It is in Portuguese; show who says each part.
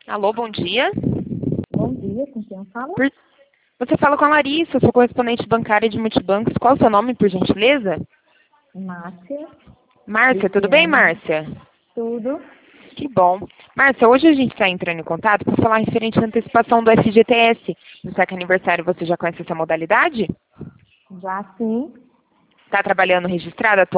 Speaker 1: Alô, bom dia.
Speaker 2: Bom dia, com quem eu falo?
Speaker 1: Você fala com a Larissa, eu sou correspondente bancária de multibancos. Qual o seu nome, por gentileza?
Speaker 2: Márcia.
Speaker 1: Márcia, tudo bem, Márcia?
Speaker 2: Tudo.
Speaker 1: Que bom. Márcia, hoje a gente está entrando em contato para falar referente à antecipação do FGTS. No SEC Aniversário, você já conhece essa modalidade?
Speaker 2: Já sim.
Speaker 1: Está trabalhando registrada